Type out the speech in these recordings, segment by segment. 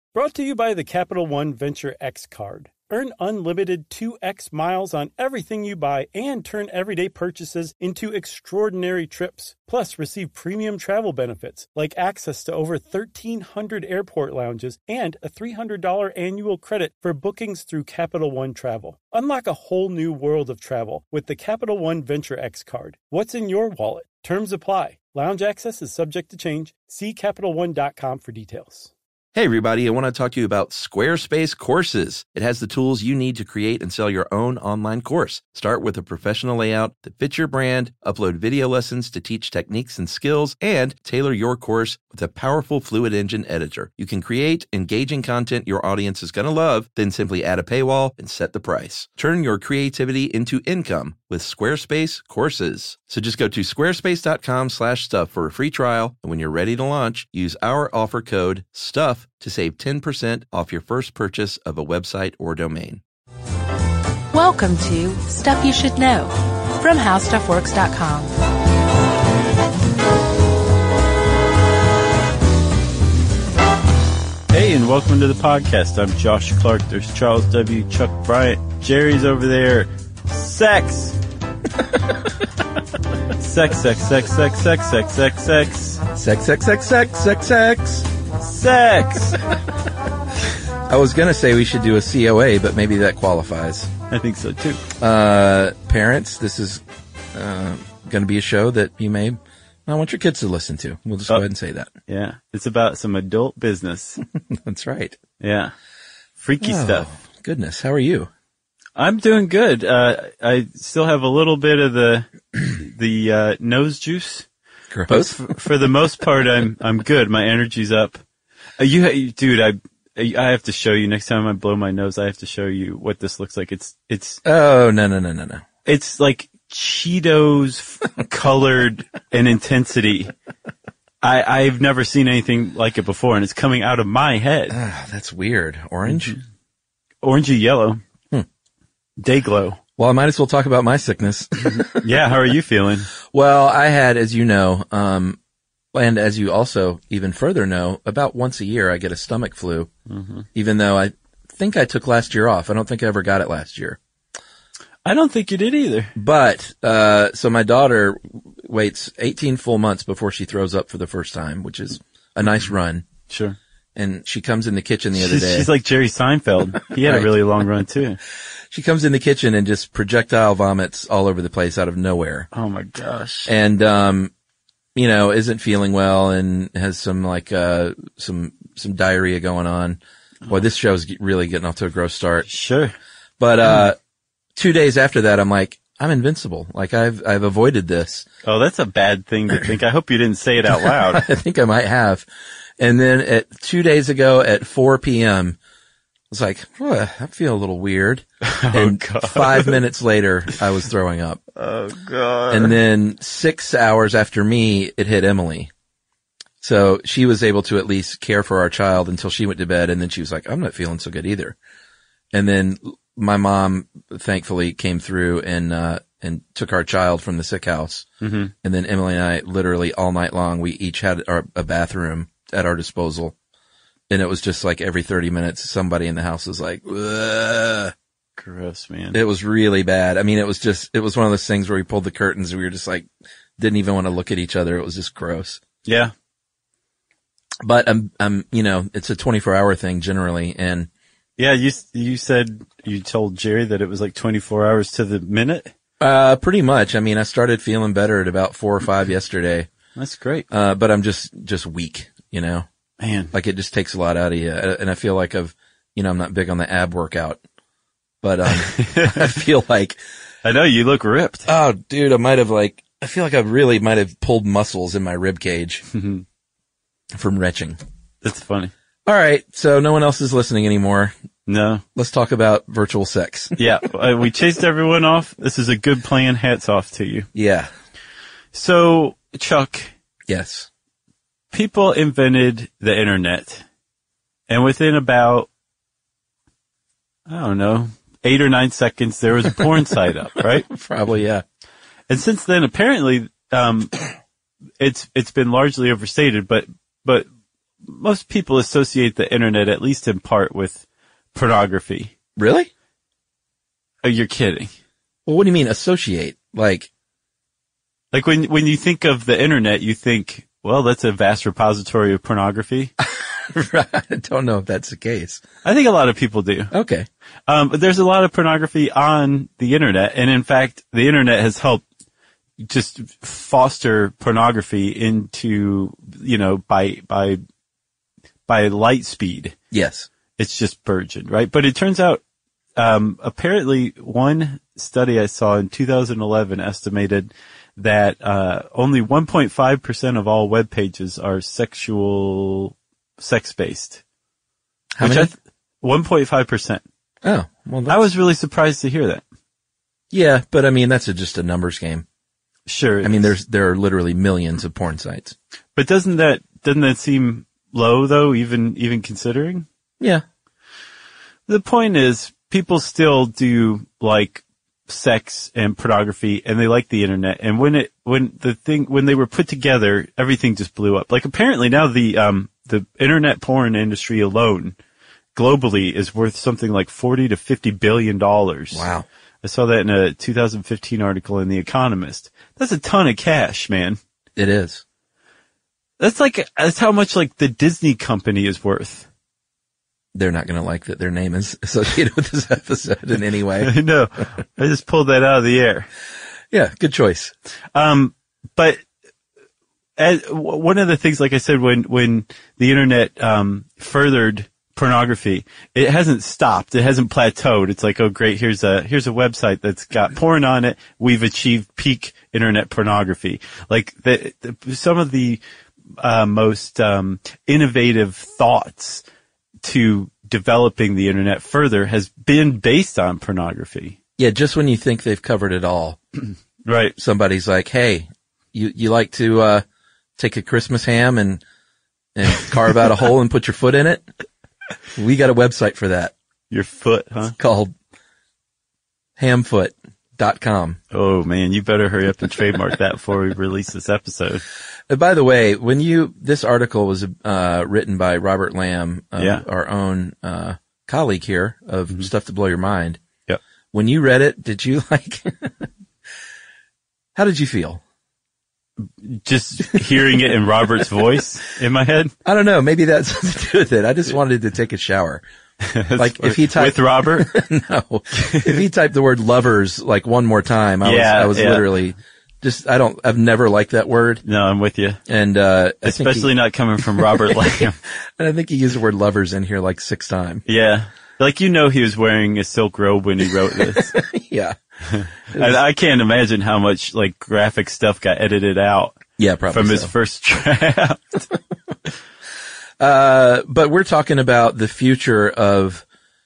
Brought to you by the Capital One Venture X card. Earn unlimited 2x miles on everything you buy and turn everyday purchases into extraordinary trips. Plus, receive premium travel benefits like access to over 1,300 airport lounges and a $300 annual credit for bookings through Capital One Travel. Unlock a whole new world of travel with the Capital One Venture X card. What's in your wallet? Terms apply. Lounge access is subject to change. See CapitalOne.com for details. Hey everybody, I want to talk to you about Squarespace Courses. It has the tools you need to create and sell your own online course. Start with a professional layout that fits your brand, upload video lessons to teach techniques and skills, and tailor your course with a powerful Fluid Engine editor. You can create engaging content your audience is going to love, then simply add a paywall and set the price. Turn your creativity into income with Squarespace Courses. So just go to squarespace.com/stuff for a free trial. And when you're ready to launch, use our offer code STUFF to save 10% off your first purchase of a website or domain. Welcome to Stuff You Should Know from HowStuffWorks.com. Hey, and welcome to the podcast. I'm Josh Clark. There's Charles W. Chuck Bryant. Jerry's over there. Sex. Sex, sex, sex, sex, sex, sex, sex, sex. Sex, sex, sex, sex, sex, sex. Sex. I was going to say we should do a COA, but maybe that qualifies. I think so, too. Parents, this is going to be a show that you may not want your kids to listen to. We'll just go ahead and say that. Yeah. It's about some adult business. That's right. Yeah. Freaky stuff. Goodness. How are you? I'm doing good. I still have a little bit of the nose juice. Gross. For the most part, I'm good. My energy's up. Dude, I have to show you next time I blow my nose. I have to show you what this looks like. It's. Oh, no. It's like Cheetos colored in intensity. I've never seen anything like it before, and it's coming out of my head. That's weird. Orange? Mm-hmm. Orangey yellow. Day glow. Well, I might as well talk about my sickness. Yeah, how are you feeling? Well, I had, as you know, and as you also even further know, about once a year I get a stomach flu, even though I think I took last year off. I don't think I ever got it last year. I don't think you did either. But, so my daughter waits 18 full months before she throws up for the first time, which is a nice run. Sure. And she comes in the kitchen the other day. She's like Jerry Seinfeld. He had a really long run too. She comes in the kitchen and just projectile vomits all over the place out of nowhere. Oh my gosh. And, isn't feeling well and has some some diarrhea going on. Boy, this show's really getting off to a gross start. Sure. But, 2 days after that, I'm like, I'm invincible. Like I've avoided this. Oh, that's a bad thing to think. I hope you didn't say it out loud. I think I might have. And then 2 days ago at 4 p.m., I was like, I feel a little weird. And God. 5 minutes later, I was throwing up. Oh, God. And then 6 hours after me, it hit Emily. So she was able to at least care for our child until she went to bed. And then she was like, I'm not feeling so good either. And then my mom, thankfully, came through and took our child from the sick house. Mm-hmm. And then Emily and I, literally all night long, we each had a bathroom at our disposal. And it was just like every 30 minutes, somebody in the house was like, ugh. Gross, man. It was really bad. I mean, it was one of those things where we pulled the curtains and we were just like, didn't even want to look at each other. It was just gross. Yeah. But it's a 24-hour thing generally. And yeah, you said you told Jerry that it was like 24 hours to the minute? Pretty much. I mean, I started feeling better at about 4 or 5 yesterday. That's great. But I'm just weak, Man. Like it just takes a lot out of you. And I feel like I'm not big on the ab workout, but, I feel like. I know you look ripped. Oh, dude, I feel like I really might have pulled muscles in my rib cage from retching. That's funny. All right. So no one else is listening anymore. No. Let's talk about virtual sex. Yeah. We chased everyone off. This is a good plan. Hats off to you. Yeah. So, Chuck. Yes. People invented the internet. And within about, 8 or 9 seconds, there was a porn site up, right? Probably, yeah. And since then, apparently, it's been largely overstated, but most people associate the internet, at least in part, with pornography. Really? Oh, you're kidding. Well, what do you mean associate? Like when you think of the internet, you think, well, that's a vast repository of pornography. I don't know if that's the case. I think a lot of people do. Okay. But there's a lot of pornography on the internet. And in fact, the internet has helped just foster pornography into, by light speed. Yes. It's just burgeoned, right? But it turns out, apparently one study I saw in 2011 estimated that, only 1.5% of all web pages are sex-based. How many? 1.5%. Oh, well, I was really surprised to hear that. Yeah, but I mean, that's just a numbers game. Sure. I mean, there are literally millions of porn sites. But doesn't that seem low though, even considering? Yeah. The point is, people still do like sex and pornography, and they like the internet. And when they were put together, everything just blew up. Like apparently now the internet porn industry alone globally is worth something like $40 to $50 billion. Wow. I saw that in a 2015 article in The Economist. That's a ton of cash, man. It is. That's how much like the Disney company is worth. They're not going to like that their name is associated with this episode in any way. I know. I just pulled that out of the air. Yeah, good choice. But one of the things, like I said, when the internet furthered pornography, it hasn't stopped. It hasn't plateaued. It's like, oh great, here's a website that's got porn on it. We've achieved peak internet pornography. Like some of the most innovative thoughts to developing the internet further has been based on pornography. Yeah, just when you think they've covered it all, right? Somebody's like, "Hey, you like to take a Christmas ham and carve out a hole and put your foot in it? We got a website for that. Your foot, huh? It's called hamfoot.com. Oh man, you better hurry up and trademark that before we release this episode. By the way, this article was written by Robert Lamb, our own colleague here of Stuff to Blow Your Mind. Yep. When you read it, did you how did you feel? Just hearing it in Robert's voice in my head? I don't know. Maybe that's something to do with it. I just wanted to take a shower. Like if he typed with Robert? No. If he typed the word lovers like one more time, I was literally I've never liked that word. No, I'm with you. And, especially not coming from Robert Lamb. And I think he used the word lovers in here like 6 times. Yeah. Like, he was wearing a silk robe when he wrote this. Yeah. I can't imagine how much like graphic stuff got edited out. Yeah, probably from his first draft. But we're talking about the future of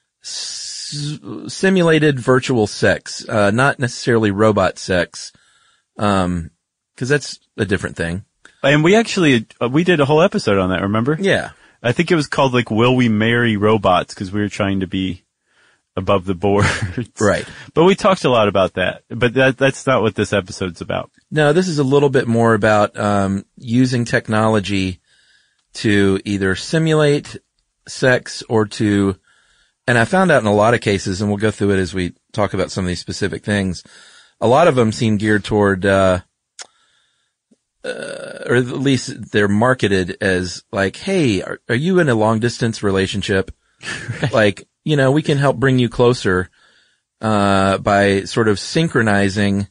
simulated virtual sex, not necessarily robot sex. 'Cause that's a different thing. And we actually, we did a whole episode on that, remember? Yeah. I think it was called like, Will We Marry Robots? 'Cause we were trying to be above the board. Right. But we talked a lot about that. But that's not what this episode's about. No, this is a little bit more about, using technology to either simulate sex or and I found out in a lot of cases, and we'll go through it as we talk about some of these specific things, a lot of them seem geared toward, or at least they're marketed as like, hey, are you in a long distance relationship? Like, we can help bring you closer, by sort of synchronizing,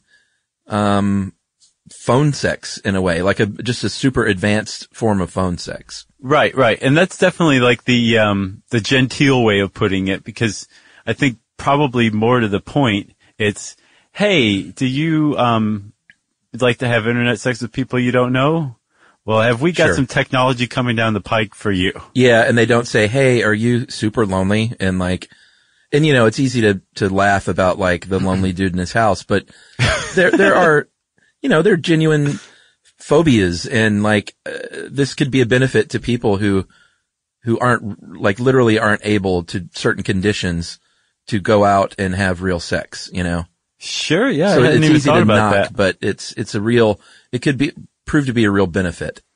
phone sex in a way, like just a super advanced form of phone sex. Right. And that's definitely like the genteel way of putting it, because I think probably more to the point, it's, hey, do you, like to have internet sex with people you don't know? Well, have we got some technology coming down the pike for you? Yeah. And they don't say, hey, are you super lonely? And it's easy to laugh about like the lonely dude in his house, but there are, there are genuine phobias, and this could be a benefit to people who aren't literally aren't able to certain conditions to go out and have real sex, Sure. Yeah. So I hadn't it's even easy thought to about knock, that. but it could prove to be a real benefit.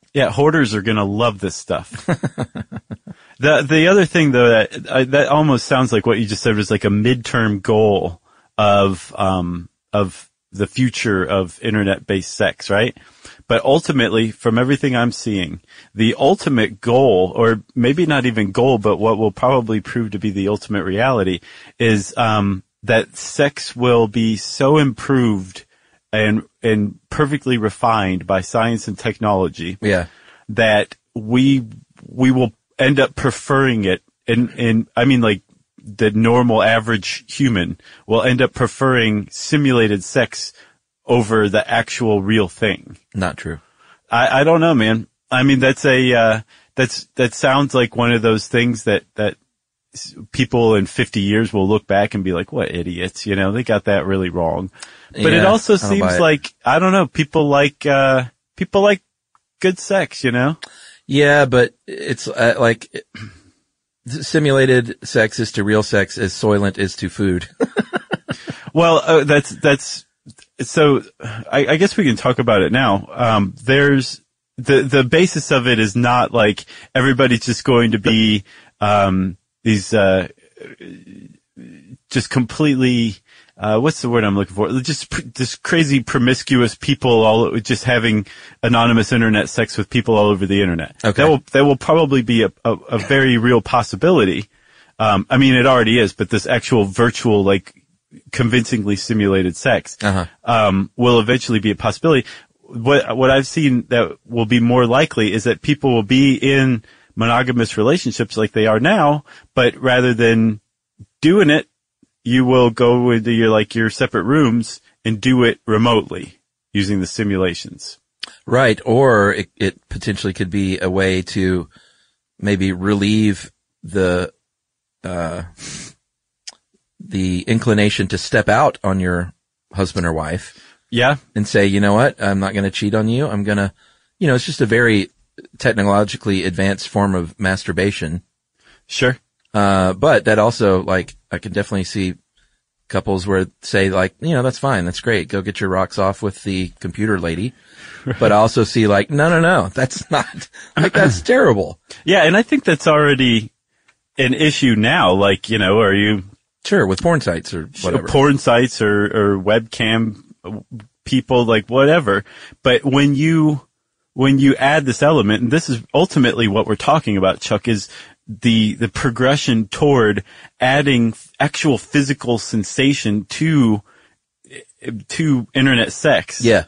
Yeah, hoarders are going to love this stuff. The other thing, though, that almost sounds like what you just said was like a midterm goal of the future of internet-based sex, right? But ultimately, from everything I'm seeing, the ultimate goal, or maybe not even goal, but what will probably prove to be the ultimate reality, is that sex will be so improved and perfectly refined by science and technology, that we will end up preferring it. And I mean, like, the normal average human will end up preferring simulated sex over the actual real thing. Not true. I don't know, man. I mean, that sounds like one of those things that people in 50 years will look back and be like, what idiots, they got that really wrong. But it also seems like, I don't know, people like good sex, Yeah, but it's like simulated sex is to real sex as Soylent is to food. Well, that's so I guess we can talk about it now. There's the basis of it is not like everybody's just going to be these just completely what's the word I'm looking for? Just crazy promiscuous people all just having anonymous internet sex with people all over the internet. Okay. That will probably be a very real possibility. I mean, it already is, but this actual virtual, like, convincingly simulated sex, will eventually be a possibility. What I've seen that will be more likely is that people will be in monogamous relationships like they are now, but rather than doing it, you will go into your separate rooms and do it remotely using the simulations. Right. Or it potentially could be a way to maybe relieve the inclination to step out on your husband or wife. Yeah. And say, you know what? I'm not going to cheat on you. I'm going to, it's just a very technologically advanced form of masturbation. Sure. But that also, like, I can definitely see couples where say, like, that's fine. That's great. Go get your rocks off with the computer lady. Right. But I also see, like, no, that's not, like, that's terrible. Yeah. And I think that's already an issue now. Like, are you. Sure. With porn sites or whatever. Porn sites or webcam people, like, whatever. But when you add this element, and this is ultimately what we're talking about, Chuck, is the progression toward adding actual physical sensation to internet sex. Yeah.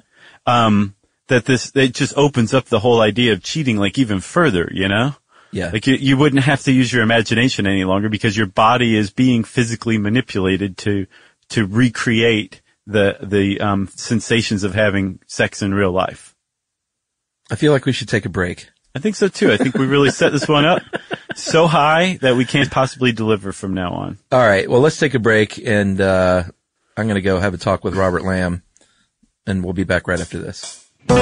It just opens up the whole idea of cheating, like, even further, Yeah. Like, you wouldn't have to use your imagination any longer because your body is being physically manipulated to recreate the sensations of having sex in real life. I feel like we should take a break. I think so too. I think we really set this one up so high that we can't possibly deliver from now on. All right. Well, let's take a break, and I'm going to go have a talk with Robert Lamb, and we'll be back right after this.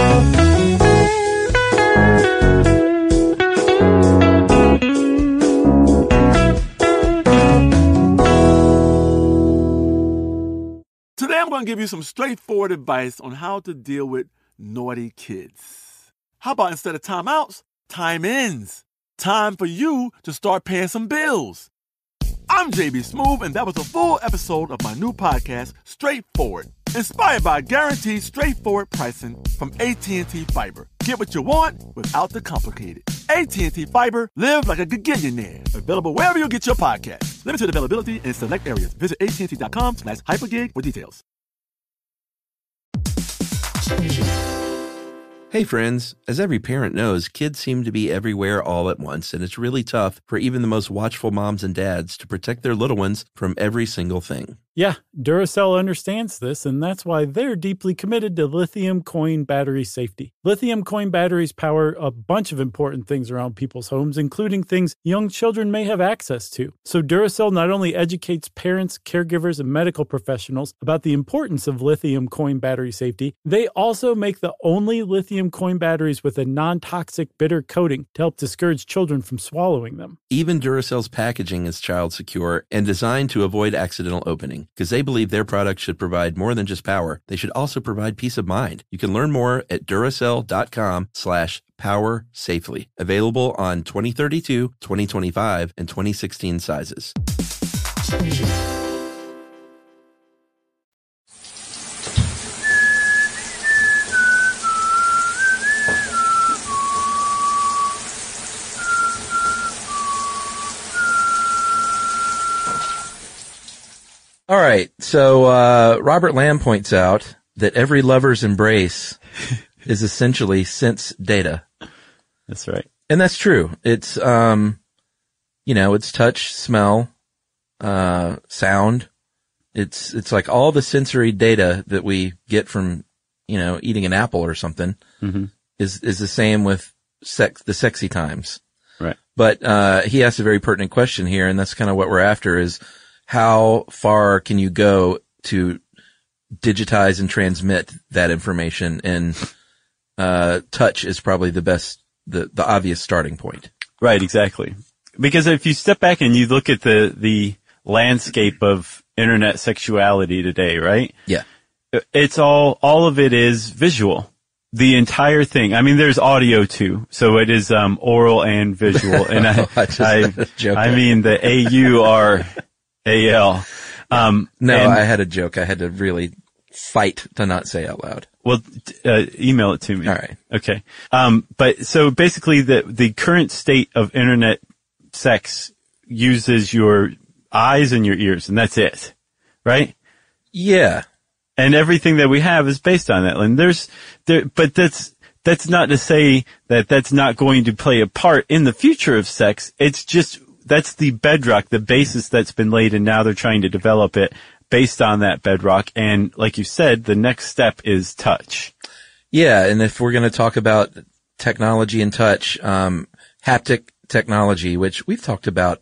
Today I'm going to give you some straightforward advice on how to deal with naughty kids. How about instead of timeouts, time-ins? Time for you to start paying some bills. I'm JB Smoove, and that was a full episode of my new podcast, Straightforward, inspired by guaranteed straightforward pricing from AT&T Fiber. Get what you want without the complicated. AT&T Fiber, live like a gigillionaire. Available wherever you get your podcast. Limited availability in select areas. Visit AT&T.com/hypergig for details. Hey friends, as every parent knows, kids seem to be everywhere all at once, and it's really tough for even the most watchful moms and dads to protect their little ones from every single thing. Yeah, Duracell understands this, and that's why they're deeply committed to lithium coin battery safety. Lithium coin batteries power a bunch of important things around people's homes, including things young children may have access to. So Duracell not only educates parents, caregivers, and medical professionals about the importance of lithium coin battery safety, they also make the only lithium coin batteries with a non-toxic bitter coating to help discourage children from swallowing them. Even Duracell's packaging is child secure and designed to avoid accidental opening. because they believe their products should provide more than just power. They should also provide peace of mind. You can learn more at Duracell.com/power safely. Available on 2032, 2025, and 2016 sizes. All right. So, Robert Lamb points out that every lover's embrace is essentially sense data. That's right. And that's true. It's, it's touch, smell, sound. It's like all the sensory data that we get from, eating an apple or something is the same with the sexy times. Right. But, he asked a very pertinent question here, and that's kind of what we're after is, how far can you go to digitize and transmit that information? And touch is probably the obvious starting point. Right, exactly. Because if you step back and you look at the landscape of internet sexuality today, right? Yeah. It's all of it is visual. The entire thing. I mean, there's audio too. So it is oral and visual. And I mean the AURAL. I had a joke I had to really fight to not say out loud. Well, email it to me. All right. Okay. But so basically the current state of internet sex uses your eyes and your ears, and that's it. Right? Yeah. And everything that we have is based on that. And but that's not to say that that's not going to play a part in the future of sex. It's just, that's the bedrock, the basis that's been laid, and now they're trying to develop it based on that bedrock. And like you said, the next step is touch. Yeah, and if we're going to talk about technology and touch, haptic technology, which we've talked about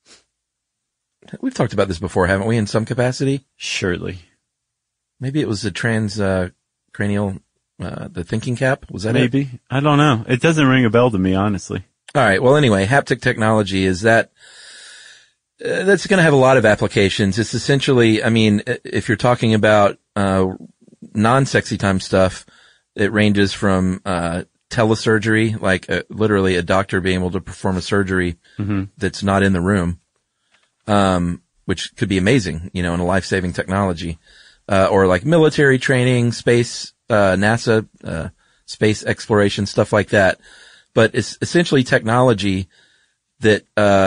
this before, haven't we, in some capacity? Surely. Maybe it was the transcranial, the thinking cap. Was that Maybe. it? I don't know. It doesn't ring a bell to me, honestly. All right. Well, anyway, haptic technology is that's going to have a lot of applications. It's essentially, I mean, if you're talking about non-sexy time stuff, it ranges from telesurgery, like literally a doctor being able to perform a surgery that's not in the room, which could be amazing, in a life-saving technology, or like military training, space, NASA, space exploration, stuff like that. But it's essentially technology that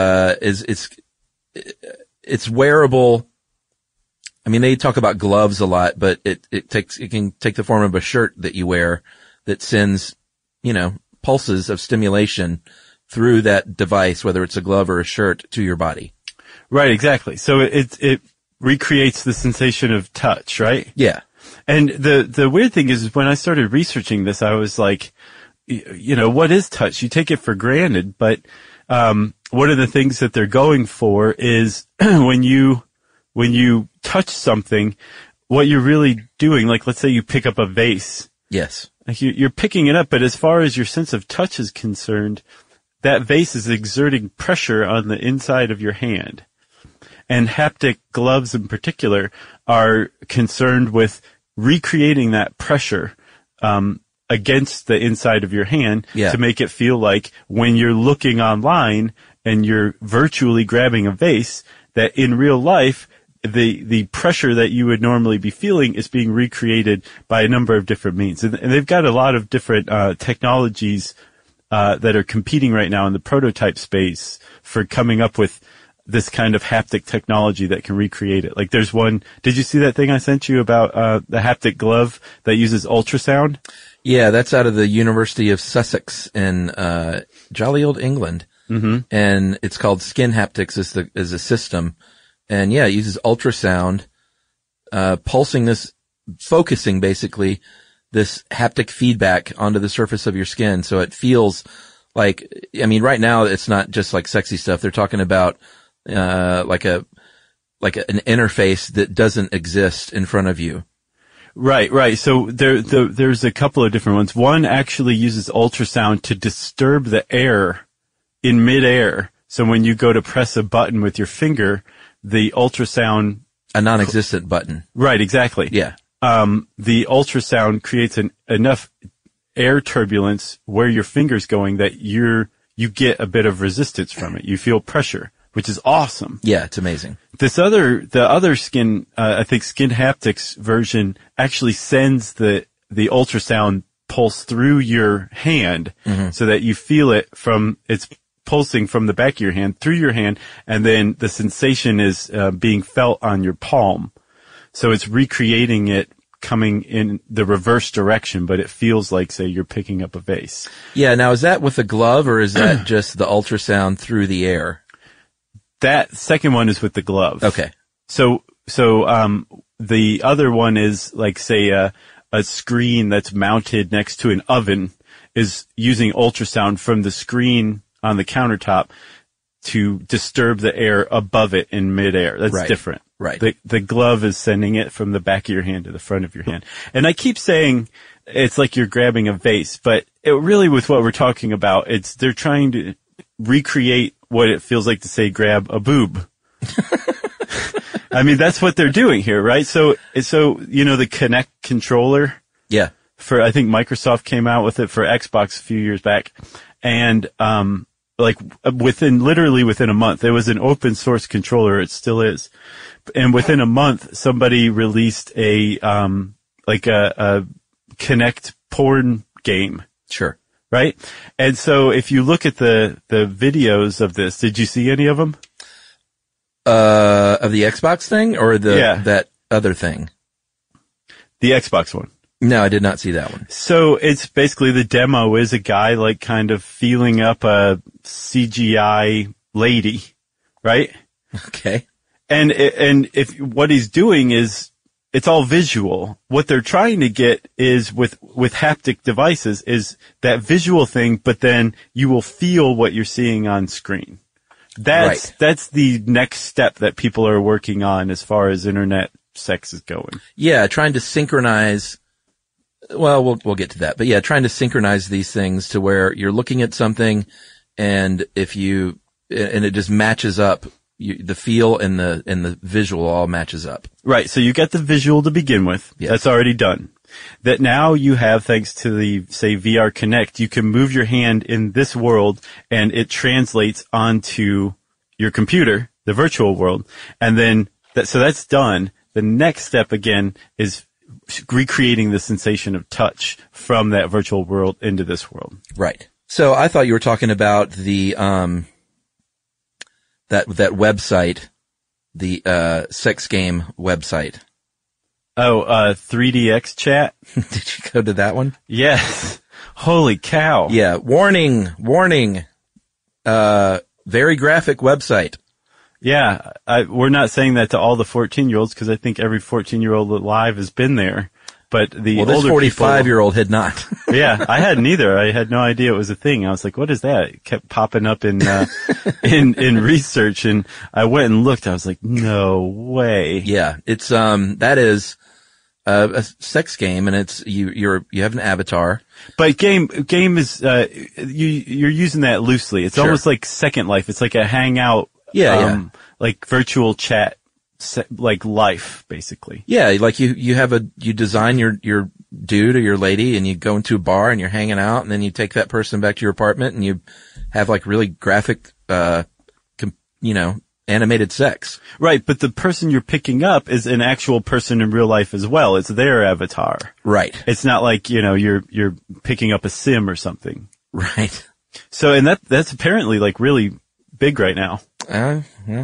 it's wearable. I mean, they talk about gloves a lot, but it can take the form of a shirt that you wear that sends, pulses of stimulation through that device, whether it's a glove or a shirt, to your body. Right, exactly. So it recreates the sensation of touch, right? Yeah. And the weird thing is when I started researching this, I was like, what is touch? You take it for granted, but one of the things that they're going for is when you touch something, what you're really doing, like let's say you pick up a vase. Yes. Like you're picking it up, but as far as your sense of touch is concerned, that vase is exerting pressure on the inside of your hand. And haptic gloves in particular are concerned with recreating that pressure against the inside of your hand to make it feel like when you're looking online and you're virtually grabbing a vase, that in real life, the pressure that you would normally be feeling is being recreated by a number of different means. And they've got a lot of different technologies that are competing right now in the prototype space for coming up with this kind of haptic technology that can recreate it. Like there's one, did you see that thing I sent you about the haptic glove that uses ultrasound? Yeah, that's out of the University of Sussex in jolly old England. Mm-hmm. And it's called Skin Haptics is a system. And yeah, it uses ultrasound, focusing basically this haptic feedback onto the surface of your skin. So it feels like, I mean, right now it's not just like sexy stuff. They're talking about, like an interface that doesn't exist in front of you. Right. So there's a couple of different ones. One actually uses ultrasound to disturb the air in midair. So when you go to press a button with your finger, the ultrasound A non-existent button. Right, exactly. Yeah. The ultrasound creates enough air turbulence where your finger's going that you get a bit of resistance from it. You feel pressure, which is awesome. Yeah, it's amazing. The other skin, I think Skin Haptics version actually sends the ultrasound pulse through your hand so that you feel it it's pulsing from the back of your hand through your hand, and then the sensation is being felt on your palm. So it's recreating it coming in the reverse direction, but it feels like, say, you're picking up a vase. Yeah, now is that with a glove or is that just the ultrasound through the air? That second one is with the glove. Okay. So the other one is like, say, a screen that's mounted next to an oven is using ultrasound from the screen on the countertop to disturb the air above it in midair. That's different. Right. The glove is sending it from the back of your hand to the front of your hand. And I keep saying it's like you're grabbing a vase, but it really, with what we're talking about, they're trying to recreate what it feels like to, say, grab a boob. I mean, that's what they're doing here, right? So, the Kinect controller. Yeah. I think Microsoft came out with it for Xbox a few years back. And, literally within a month, it was an open source controller. It still is. And within a month, somebody released a Kinect porn game. Sure. Right? And so if you look at the videos of this, did you see any of them? Of the Xbox thing or that other thing? The Xbox one. No, I did not see that one. So it's basically, the demo is a guy like kind of feeling up a CGI lady, right? Okay. And if what he's doing is, it's all visual. What they're trying to get is with haptic devices is that visual thing, but then you will feel what you're seeing on screen. That's the next step that people are working on as far as internet sex is going. Yeah, trying to synchronize. Well, we'll get to that, but yeah, trying to synchronize these things to where you're looking at something, and and it just matches up. The feel and the visual all matches up. Right. So you get the visual to begin with. Yes. That's already done. That now you have, thanks to the, say, VR Connect, you can move your hand in this world and it translates onto your computer, the virtual world. And then so that's done. The next step again is recreating the sensation of touch from that virtual world into this world. Right. So I thought you were talking about the, that website, the sex game website. Oh, 3DX chat? Did you go to that one? Yes. Holy cow. Yeah. Warning. Very graphic website. Yeah. We're not saying that to all the 14-year-olds because I think every 14-year-old alive has been there. But the older this 45-year-old had not. Yeah, I hadn't either. I had no idea it was a thing. I was like, what is that? It kept popping up in research, and I went and looked. I was like, no way. Yeah, it's, that is a sex game, and it's, you have an avatar. But game is, you're using that loosely. It's almost like Second Life. It's like a hangout. Yeah. Like virtual chat. Like life, basically. Yeah, like you design your dude or your lady, and you go into a bar and you're hanging out, and then you take that person back to your apartment and you have like really graphic, animated sex. Right, but the person you're picking up is an actual person in real life as well. It's their avatar. Right. It's not like, you're picking up a sim or something. Right. So, and that's apparently like really big right now. Yeah.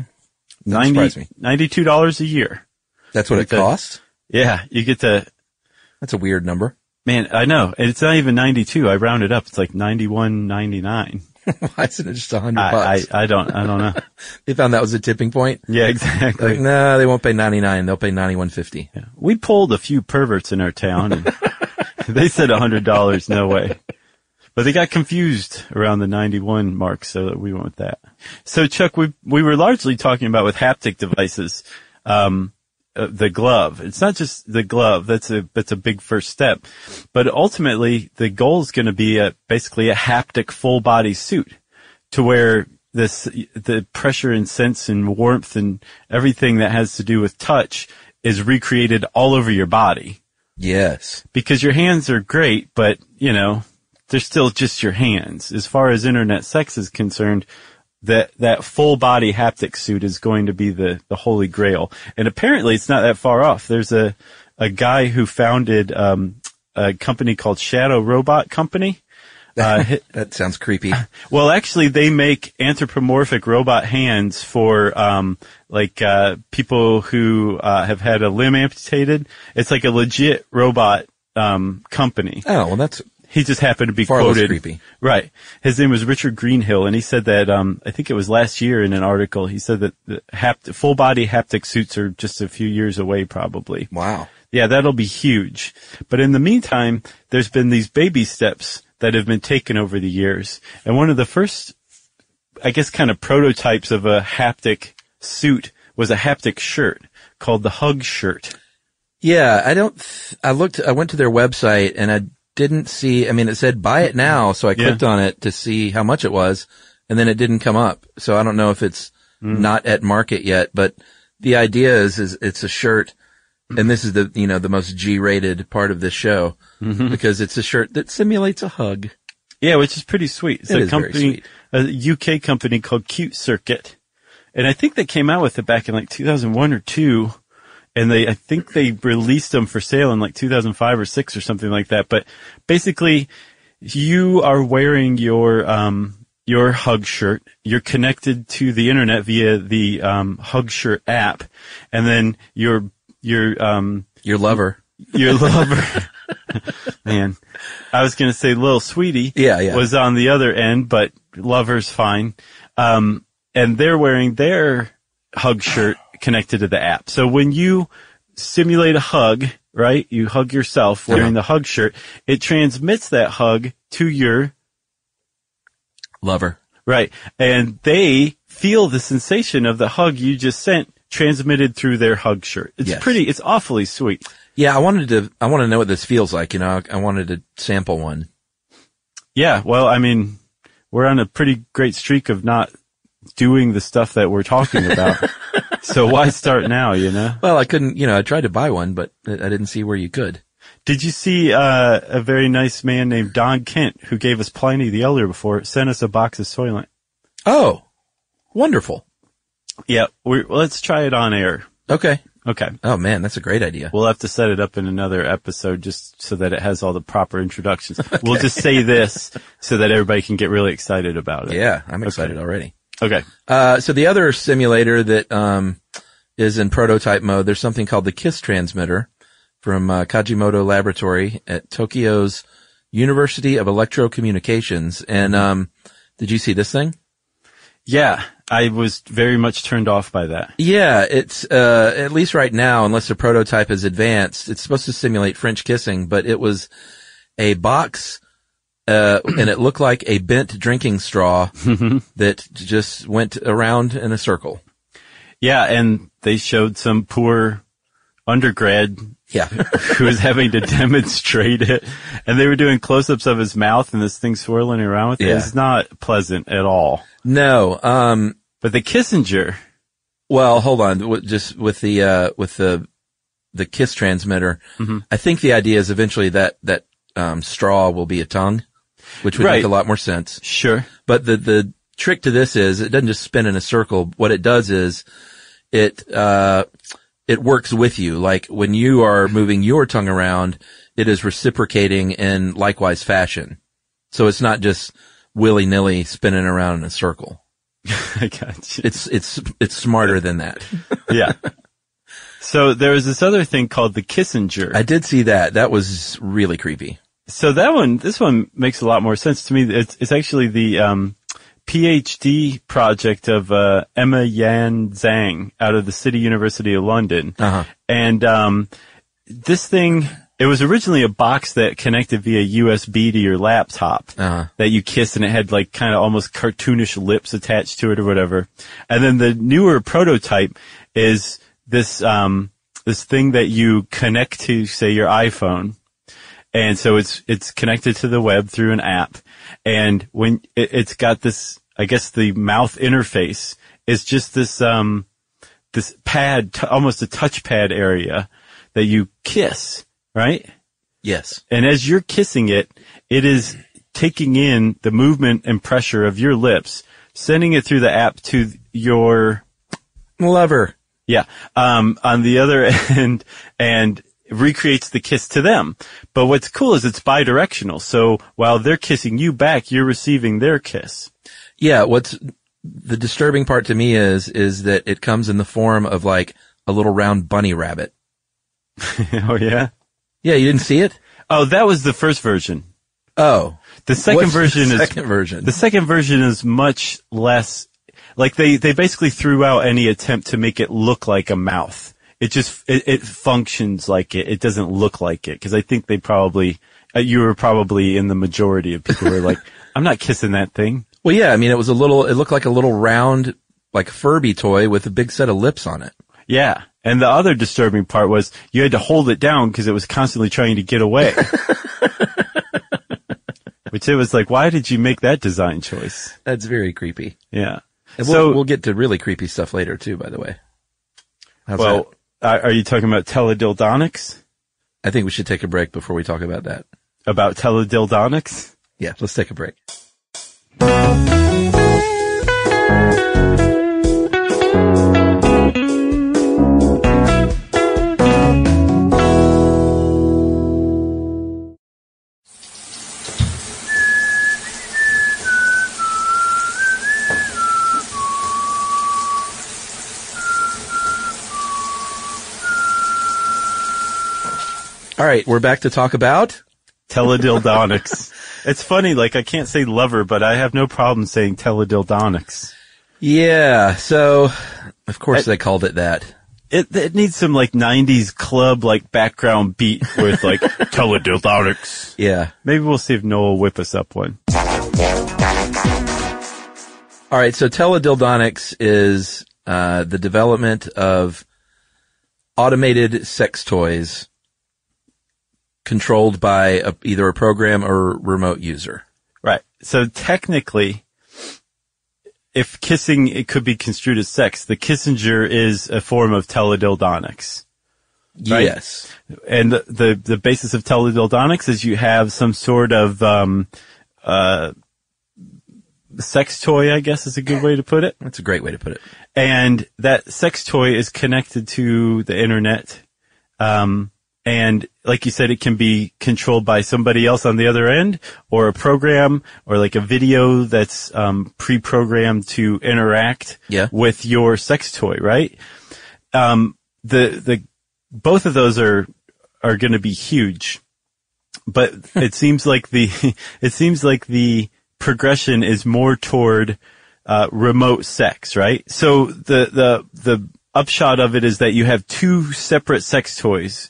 $92 a year. That's what it costs? Yeah, you get to. That's a weird number. Man, I know. And it's not even 92. I rounded up. It's like 91.99. Why isn't it just $100? I don't know. They found that was a tipping point? Yeah, exactly. Like, no, they won't pay 99. They'll pay 91.50. Yeah. We polled a few perverts in our town and they said $100. No way. But they got confused around the 91 mark, so we went with that. So Chuck, we were largely talking about with haptic devices, the glove. It's not just the glove. That's a big first step. But ultimately, the goal is going to be basically a haptic full body suit to where the pressure and sense and warmth and everything that has to do with touch is recreated all over your body. Yes. Because your hands are great, but, you know, they're still just your hands. As far as internet sex is concerned, that full body haptic suit is going to be the holy grail. And apparently it's not that far off. There's a guy who founded, a company called Shadow Robot Company. That sounds creepy. Well, actually, they make anthropomorphic robot hands for, people who, have had a limb amputated. It's like a legit robot, company. Oh, well, that's He just happened to be far quoted. less creepy. Right. His name was Richard Greenhill, and he said that, I think it was last year in an article, he said that the full body haptic suits are just a few years away probably. Wow. Yeah, that'll be huge. But in the meantime, there's been these baby steps that have been taken over the years. And one of the first, I guess, kind of prototypes of a haptic suit was a haptic shirt called the Hug shirt. Yeah, I went to their website and I didn't see, I mean, it said buy it now, so I clicked on it to see how much it was, and then it didn't come up. So I don't know if it's not at market yet, but the idea is it's a shirt, and this is the most G-rated part of this show, because it's a shirt that simulates a hug. Yeah, which is pretty sweet. It's It a is very company, sweet. a UK company called Cute Circuit. And I think they came out with it back in like 2001 or 2. And I think they released them for sale in like 2005 or 6 or something like that. But basically, you are wearing your Hug shirt. You're connected to the internet via the, Hug shirt app. And then your lover. Your lover. Man, I was going to say little sweetie. Yeah. Was on the other end, but lover's fine. And they're wearing their Hug shirt connected to the app. So when you simulate a hug, right? You hug yourself wearing the Hug shirt. It transmits that hug to your lover. Right. And they feel the sensation of the hug you just sent transmitted through their Hug shirt. It's awfully sweet. Yeah, I want to know what this feels like, I wanted to sample one. Yeah, well, I mean, we're on a pretty great streak of not doing the stuff that we're talking about. So why start now, Well, I couldn't, I tried to buy one, but I didn't see where you could. Did you see a very nice man named Don Kent, who gave us Pliny the Elder before, sent us a box of Soylent? Oh, wonderful. Yeah, let's try it on air. Okay. Oh man, that's a great idea. We'll have to set it up in another episode just so that it has all the proper introductions. Okay. We'll just say this so that everybody can get really excited about it. Yeah, I'm excited already. Okay. So the other simulator that, is in prototype mode, there's something called the KISS transmitter from, Kajimoto Laboratory at Tokyo's University of Electrocommunications. And, did you see this thing? Yeah, I was very much turned off by that. Yeah, it's, at least right now, unless the prototype is advanced, it's supposed to simulate French kissing, but it was a box, and it looked like a bent drinking straw that just went around in a circle. Yeah, and they showed some poor undergrad who was having to demonstrate it, and they were doing close-ups of his mouth and this thing swirling around with it. Yeah. It's not pleasant at all. No, but the Kissinger. Well, hold on. Just with the KISS transmitter, I think the idea is eventually that straw will be a tongue, which would make a lot more sense. Sure. But the trick to this is it doesn't just spin in a circle. What it does is it works with you. Like when you are moving your tongue around, it is reciprocating in likewise fashion. So it's not just willy-nilly spinning around in a circle. I got you. It's smarter than that. Yeah. So there was this other thing called the Kissinger. I did see that. That was really creepy. So this one makes a lot more sense to me. It's actually the, PhD project of, Emma Yan Zhang out of the City University of London. Uh-huh. And, this thing, it was originally a box that connected via USB to your laptop that you kissed, and it had like kind of almost cartoonish lips attached to it or whatever. And then the newer prototype is this thing that you connect to, say, your iPhone. And so it's connected to the web through an app. And when it's got this I guess the mouth interface is just this pad, almost a touchpad area that you kiss, right? Yes. And as you're kissing it, it is taking in the movement and pressure of your lips, sending it through the app to your lover. Yeah. On the other end, and recreates the kiss to them. But what's cool is it's bidirectional. So while they're kissing you back, you're receiving their kiss. Yeah. What's the disturbing part to me is that it comes in the form of like a little round bunny rabbit. Oh, yeah? Yeah. You didn't see it? Oh, that was the first version. Oh. The second version The second version is much less, like they basically threw out any attempt to make it look like a mouth. It functions like it. It doesn't look like it. Cause I think they probably, you were probably in the majority of people who were like, I'm not kissing that thing. Well, yeah. I mean, it looked like a little round, like Furby toy with a big set of lips on it. Yeah. And the other disturbing part was you had to hold it down because it was constantly trying to get away. Which it was like, why did you make that design choice? That's very creepy. Yeah. And we'll get to really creepy stuff later too, by the way. How's that? Are you talking about teledildonics? I think we should take a break before we talk about that. About teledildonics? Yeah, let's take a break. All right, we're back to talk about teledildonics. It's funny, like I can't say lover, but I have no problem saying teledildonics. Yeah, so of course they called it that. It needs some like 90s club like background beat with like teledildonics. Yeah. Maybe we'll see if Noah will whip us up one. All right, so teledildonics is the development of automated sex toys controlled by either a program or remote user. Right. So technically, if kissing, it could be construed as sex, the Kissinger is a form of teledildonics. Right? Yes. And the basis of teledildonics is you have some sort of sex toy, I guess is a good way to put it. That's a great way to put it. And that sex toy is connected to the internet. And like you said, it can be controlled by somebody else on the other end, or a program, or like a video that's pre-programmed to interact with your sex toy, right? The both of those are going to be huge, but it seems like the progression is more toward remote sex, right? So the upshot of it is that you have two separate sex toys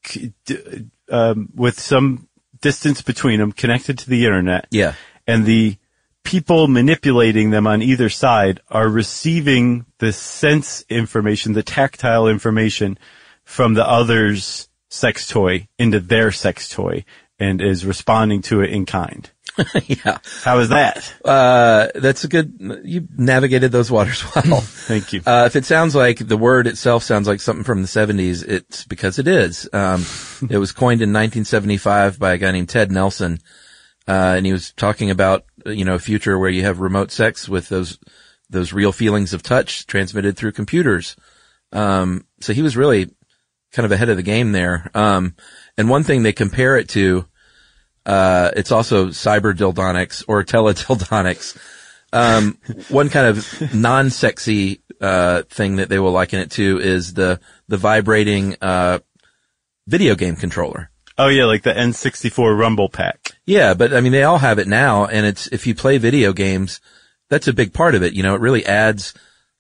with some distance between them, connected to the internet. Yeah. And the people manipulating them on either side are receiving the sense information, the tactile information from the other's sex toy into their sex toy and is responding to it in kind. Yeah. How is that? That's a good, you navigated those waters well. Thank you. If it sounds like the word itself sounds like something from the 70s, it's because it is. It was coined in 1975 by a guy named Ted Nelson. And he was talking about, a future where you have remote sex with those real feelings of touch transmitted through computers. So he was really kind of ahead of the game there. And one thing they compare it to, it's also cyberdildonics or teledildonics. One kind of non-sexy, thing that they will liken it to is the vibrating, video game controller. Oh yeah, like the N64 Rumble Pack. Yeah, but I mean, they all have it now, and if you play video games, that's a big part of it. It really adds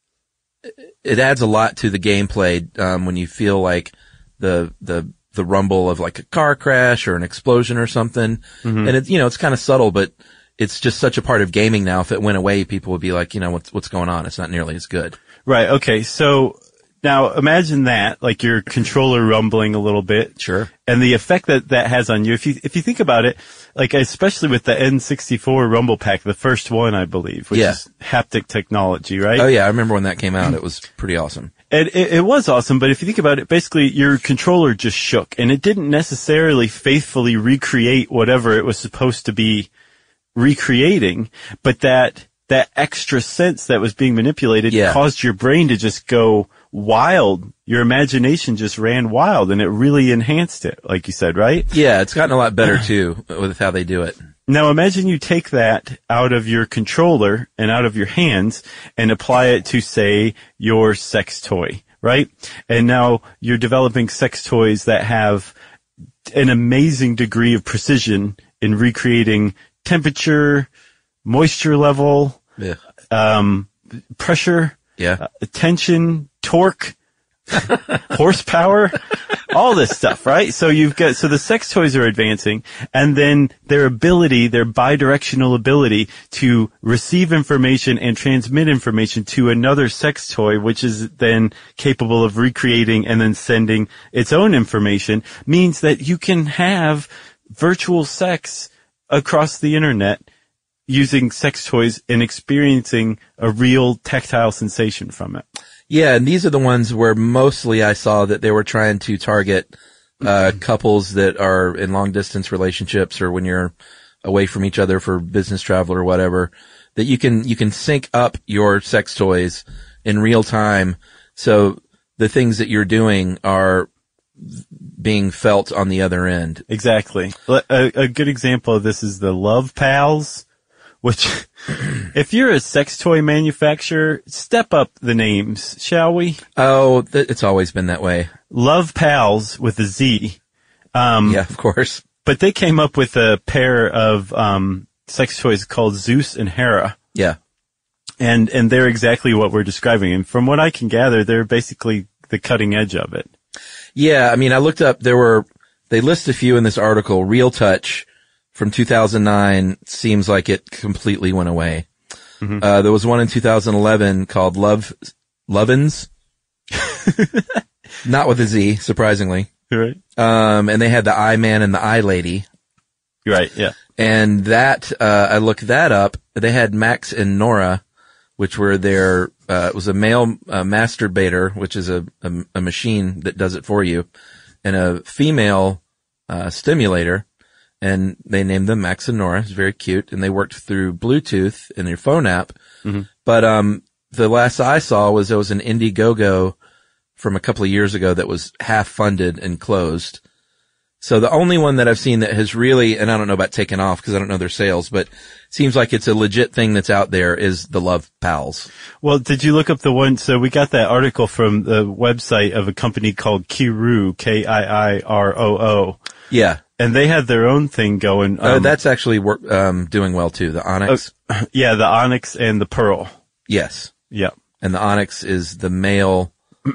a lot to the gameplay, when you feel like the rumble of like a car crash or an explosion or something. Mm-hmm. And it's kind of subtle, but it's just such a part of gaming now. If it went away, people would be like, what's going on? It's not nearly as good. Right. Okay. So Now imagine that, like your controller rumbling a little bit. Sure. And the effect that has on you, if you think about it, like especially with the N64 Rumble Pack, the first one, I believe, which is haptic technology, right? Oh yeah, I remember when that came out. It was pretty awesome. And it was awesome, but if you think about it, basically your controller just shook, and it didn't necessarily faithfully recreate whatever it was supposed to be recreating, but that extra sense that was being manipulated caused your brain to just go wild. Your imagination just ran wild, and it really enhanced it, like you said, right? Yeah, it's gotten a lot better too with how they do it. Now imagine you take that out of your controller and out of your hands and apply it to, say, your sex toy, right? And now you're developing sex toys that have an amazing degree of precision in recreating temperature, moisture level, pressure, tension, torque, horsepower, all this stuff, right? So the sex toys are advancing, and then their bidirectional ability to receive information and transmit information to another sex toy, which is then capable of recreating and then sending its own information, means that you can have virtual sex across the internet using sex toys and experiencing a real tactile sensation from it. Yeah, and these are the ones where mostly I saw that they were trying to target couples that are in long distance relationships, or when you're away from each other for business travel or whatever, that you can sync up your sex toys in real time, so the things that you're doing are being felt on the other end. Exactly. A good example of this is the Love Pals, which, if you're a sex toy manufacturer, step up the names, shall we? Oh, it's always been that way. Love Pals with a Z. Yeah, of course. But they came up with a pair of sex toys called Zeus and Hera. Yeah. And they're exactly what we're describing. And from what I can gather, they're basically the cutting edge of it. Yeah, I mean, I looked up, they list a few in this article. Real Touch from 2009 seems like it completely went away. Mm-hmm. There was one in 2011 called Lovins. Not with a Z, surprisingly. Right. And they had the I Man and the I Lady. Right, yeah. And that, I looked that up. They had Max and Nora, which were it was a male masturbator, which is a machine that does it for you, and a female stimulator, and they named them Max and Nora. It's very cute, and they worked through Bluetooth in their phone app. Mm-hmm. But the last I saw was there was an Indiegogo from a couple of years ago that was half funded and closed. So the only one that I've seen that has really, and I don't know about taking off because I don't know their sales, but it seems like it's a legit thing that's out there, is the Love Pals. Well, did you look up the one? So we got that article from the website of a company called Kiiroo, Kiiroo. Yeah. And they had their own thing going. That's actually doing well too. The Onyx. Yeah, the Onyx and the Pearl. Yes. Yeah. And the Onyx is the male,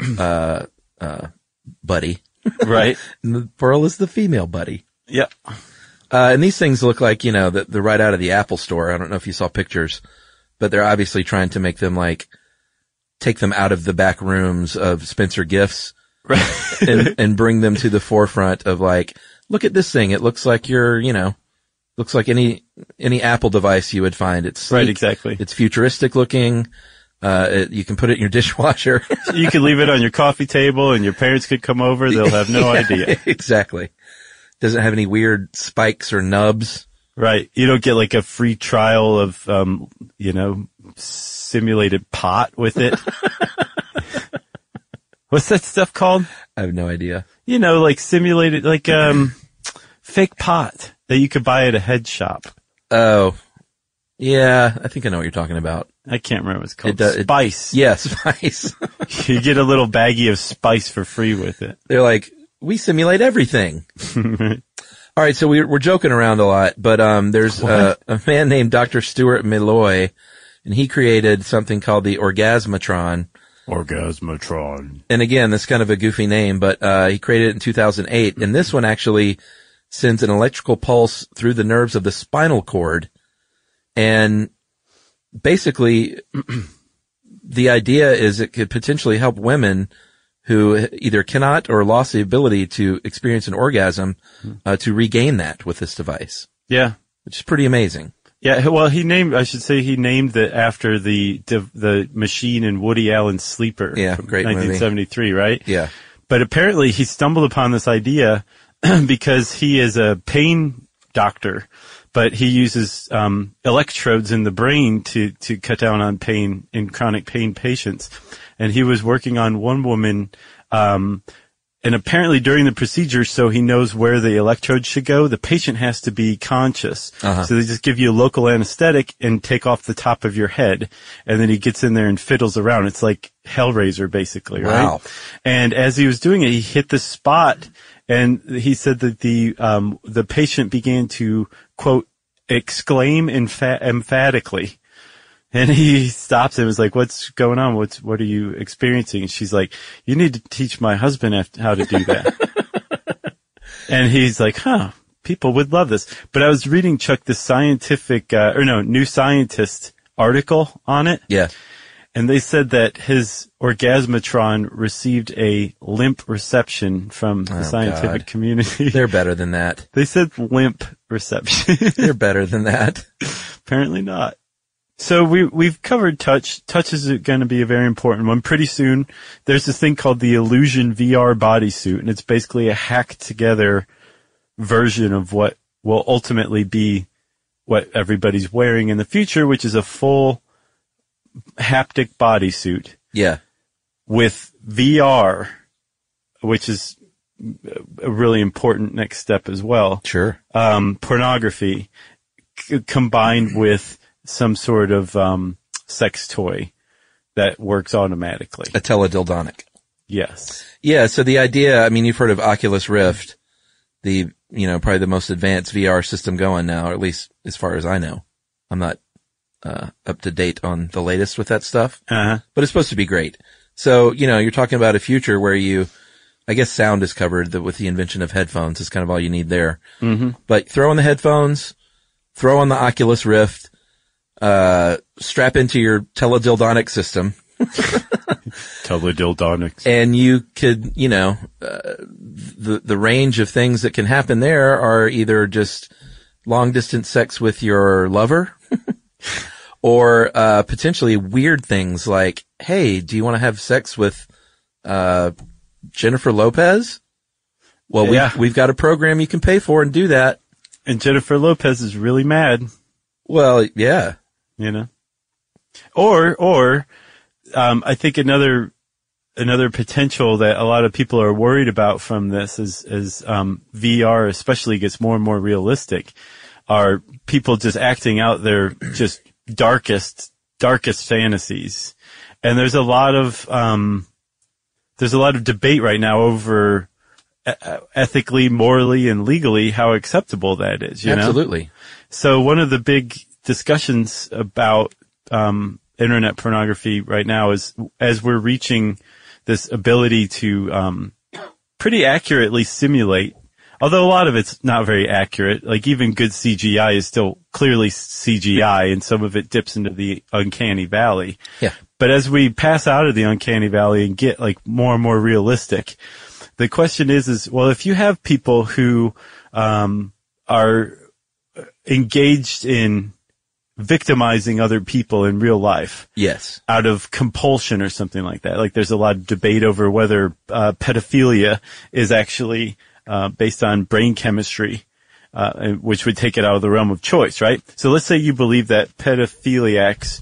buddy. Right. And the Pearl is the female buddy. Yeah. And these things look like, they're right out of the Apple store. I don't know if you saw pictures, but they're obviously trying to make them take them out of the back rooms of Spencer Gifts. Right. and bring them to the forefront of look at this thing. It looks like looks like any Apple device you would find. It's sleek. Right, exactly. It's futuristic looking. You can put it in your dishwasher. You can leave it on your coffee table and your parents could come over. They'll have no idea. Exactly. Doesn't have any weird spikes or nubs. Right. You don't get a free trial of, simulated pot with it. What's that stuff called? I have no idea. Simulated, fake pot that you could buy at a head shop. Oh. Yeah, I think I know what you're talking about. I can't remember what it's called. Spice. Yeah, Spice. You get a little baggie of Spice for free with it. They're like, we simulate everything. All right, so we're joking around a lot, but there's a man named Dr. Stuart Malloy, and he created something called the Orgasmatron. Orgasmatron. And again, that's kind of a goofy name, but he created it in 2008, and this one actually sends an electrical pulse through the nerves of the spinal cord. And basically, the idea is it could potentially help women who either cannot or lost the ability to experience an orgasm, to regain that with this device. Yeah. Which is pretty amazing. Yeah, well, he named it after the machine in Woody Allen's Sleeper. Yeah, from great 1973, movie. right? Yeah. But apparently he stumbled upon this idea because he is a pain doctor, but he uses electrodes in the brain to cut down on pain in chronic pain patients. And he was working on one woman, and apparently during the procedure, so he knows where the electrode should go, the patient has to be conscious. So they just give you a local anesthetic and take off the top of your head. And then he gets in there and fiddles around. It's like Hellraiser, basically, right? Wow. And as he was doing it, he hit the spot, and he said that the patient began to, quote, exclaim emphatically. And he stops and was like, what's going on? What are you experiencing? And she's like, you need to teach my husband how to do that. And he's like, people would love this. But I was reading, Chuck, this New Scientist article on it. Yeah. And they said that his Orgasmatron received a limp reception from the scientific community. They're better than that. They said limp reception. They're better than that. Apparently not. So we've covered touch. Touch is going to be a very important one. Pretty soon, there's this thing called the Illusion VR bodysuit, and it's basically a hacked together version of what will ultimately be what everybody's wearing in the future, which is a full haptic bodysuit. Yeah. With VR, which is a really important next step as well. Sure. Pornography combined with some sort of sex toy that works automatically. A teledildonic. Yes. Yeah, so the idea, I mean, you've heard of Oculus Rift, probably the most advanced VR system going now, or at least as far as I know. I'm not up to date on the latest with that stuff, but it's supposed to be great. So, you're talking about a future where I guess sound is covered with the invention of headphones is kind of all you need there. Mm-hmm. But throw on the headphones, throw on the Oculus Rift, strap into your teledildonic system. Teledildonics. And you could, the range of things that can happen there are either just long distance sex with your lover or, potentially weird things like, hey, do you want to have sex with, Jennifer Lopez? Well, we've got a program you can pay for and do that. And Jennifer Lopez is really mad. Well, yeah. Or I think another potential that a lot of people are worried about from this is VR especially gets more and more realistic, are people just acting out their just darkest fantasies. And there's a lot of debate right now over ethically, morally, and legally how acceptable that is, Absolutely. So one of the big discussions about internet pornography right now is, as we're reaching this ability to pretty accurately simulate, although a lot of it's not very accurate, like even good CGI is still clearly CGI, and some of it dips into the uncanny valley. Yeah. But as we pass out of the uncanny valley and get like more and more realistic, the question is, well, if you have people who are engaged in victimizing other people in real life. Yes. Out of compulsion or something like that. Like there's a lot of debate over whether pedophilia is actually based on brain chemistry, which would take it out of the realm of choice, right? So let's say you believe that pedophiles.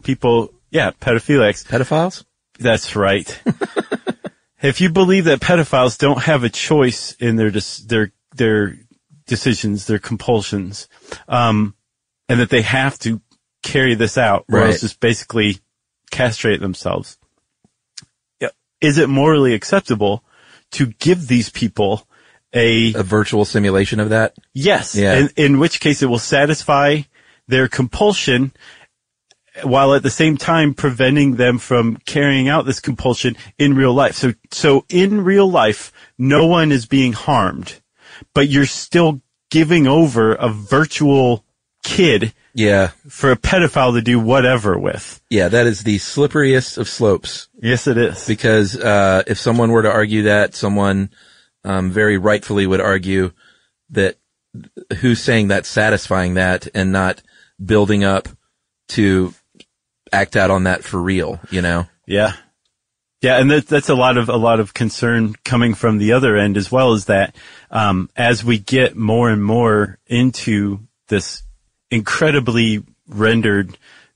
Pedophiles? That's right. If you believe that pedophiles don't have a choice in their decisions, their compulsions, and that they have to carry this out, or else just basically castrate themselves. Is it morally acceptable to give these people a virtual simulation of that? Yes. Yeah. In which case it will satisfy their compulsion while at the same time preventing them from carrying out this compulsion in real life. So in real life, no one is being harmed, but you're still giving over a virtual kid Yeah. for a pedophile to do whatever with. Yeah, that is the slipperiest of slopes. Yes, it is. Because if someone were to argue that, someone very rightfully would argue that who's saying that's satisfying that and not building up to act out on that for real, you know? Yeah. Yeah, and that's a lot of concern coming from the other end as well, is that as we get more and more into this incredibly rendered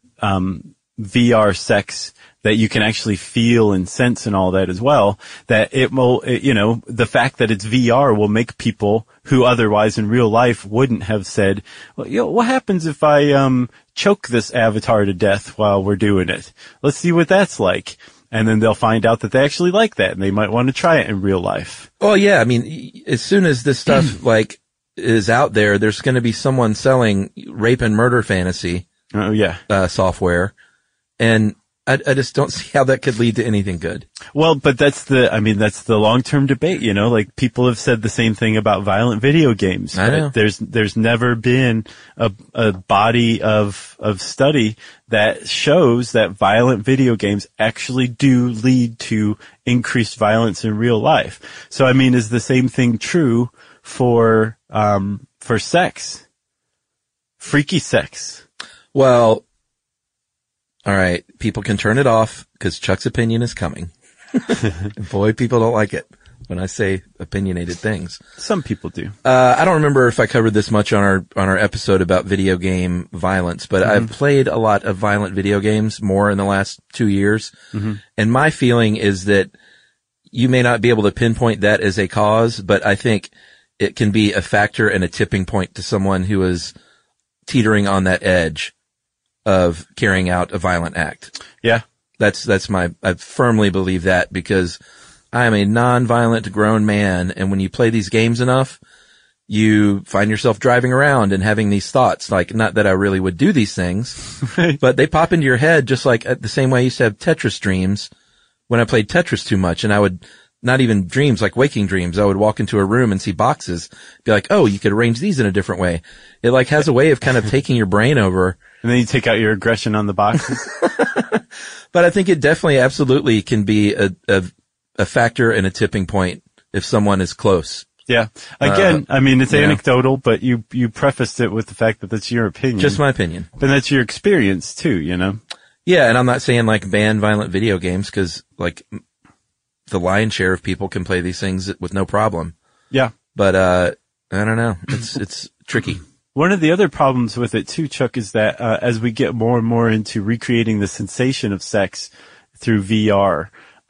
VR sex that you can actually feel and sense and all that as well, that the fact that it's VR will make people who otherwise in real life wouldn't have said, well, what happens if I choke this avatar to death while we're doing it? Let's see what that's like. And then they'll find out that they actually like that, and they might want to try it in real life. Well, yeah, I mean, as soon as this stuff like is out there, there's going to be someone selling rape and murder fantasy software, and I just don't see how that could lead to anything good. Well, but that's the long-term debate, you know, like people have said the same thing about violent video games. I know. There's never been a body of study that shows that violent video games actually do lead to increased violence in real life. So, I mean, is the same thing true for sex? Freaky sex. Well, all right, people can turn it off because Chuck's opinion is coming. Boy, people don't like it when I say opinionated things. Some people do. I don't remember if I covered this much on our episode about video game violence, but I've played a lot of violent video games more in the last 2 years. Mm-hmm. And my feeling is that you may not be able to pinpoint that as a cause, but I think it can be a factor and a tipping point to someone who is teetering on that edge of carrying out a violent act. Yeah. I firmly believe that, because I am a non-violent grown man, and when you play these games enough, you find yourself driving around and having these thoughts, like, not that I really would do these things, but they pop into your head just like the same way I used to have Tetris dreams when I played Tetris too much, and I would not even dreams, like waking dreams. I would walk into a room and see boxes, be like, oh, you could arrange these in a different way. It like has a way of kind of taking your brain over. And then you take out your aggression on the boxes. But I think it definitely absolutely can be a factor and a tipping point if someone is close. Yeah. Again, I mean, it's anecdotal, but you prefaced it with the fact that that's your opinion. Just my opinion. But that's your experience too, you know? Yeah, and I'm not saying like ban violent video games, because like the lion's share of people can play these things with no problem. Yeah. But I don't know. It's tricky. One of the other problems with it too, Chuck, is that as we get more and more into recreating the sensation of sex through VR,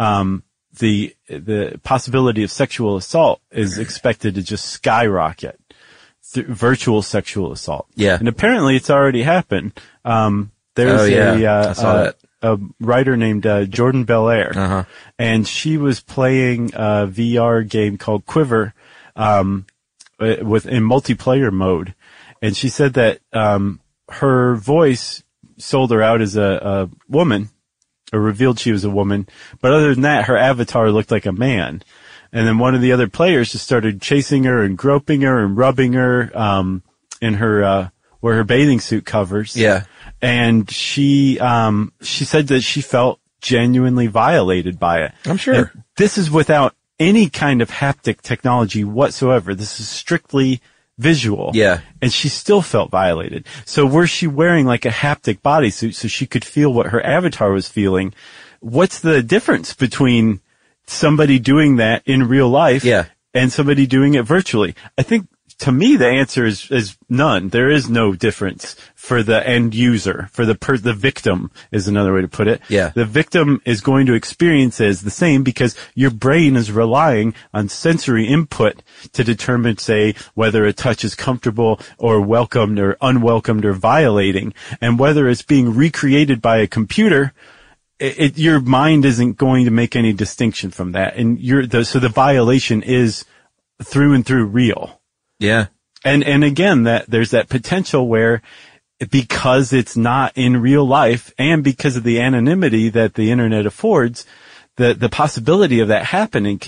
the possibility of sexual assault is expected to just skyrocket. Virtual sexual assault. Yeah. And apparently it's already happened. I saw that. A writer named Jordan Belair, and she was playing a VR game called Quiver in multiplayer mode, and she said that her voice sold her out as a woman, or revealed she was a woman, but other than that, her avatar looked like a man. And then one of the other players just started chasing her and groping her and rubbing her in her where her bathing suit covers. Yeah. And she said that she felt genuinely violated by it. I'm sure. And this is without any kind of haptic technology whatsoever. This is strictly visual. Yeah. And she still felt violated. So were she wearing like a haptic bodysuit so she could feel what her avatar was feeling? What's the difference between somebody doing that in real life and somebody doing it virtually? I think, to me, the answer is none. There is no difference for the end user, for the victim is another way to put it. Yeah. The victim is going to experience it as the same, because your brain is relying on sensory input to determine, say, whether a touch is comfortable or welcomed or unwelcomed or violating. And whether it's being recreated by a computer, your mind isn't going to make any distinction from that. And so the violation is through and through real. Yeah. And again, that there's that potential where, because it's not in real life and because of the anonymity that the internet affords, the possibility of that happening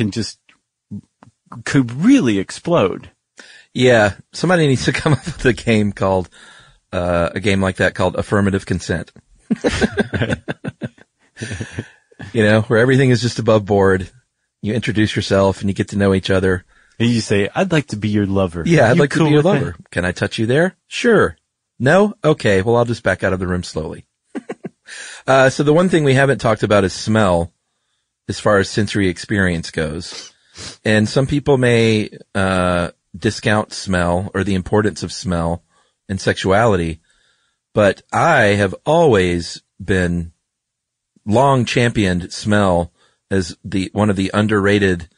could really explode. Yeah. Somebody needs to come up with a game called a game like that called Affirmative Consent. You know, where everything is just above board. You introduce yourself and you get to know each other. And you say, "I'd like to be your lover." Yeah, I'd You like to cool be your with that? lover. Can I touch you there? Sure. No? Okay. Well, I'll just back out of the room slowly. So the one thing we haven't talked about is smell as far as sensory experience goes. And some people may, discount smell or the importance of smell in sexuality. But I have always been long championed smell as one of the underrated,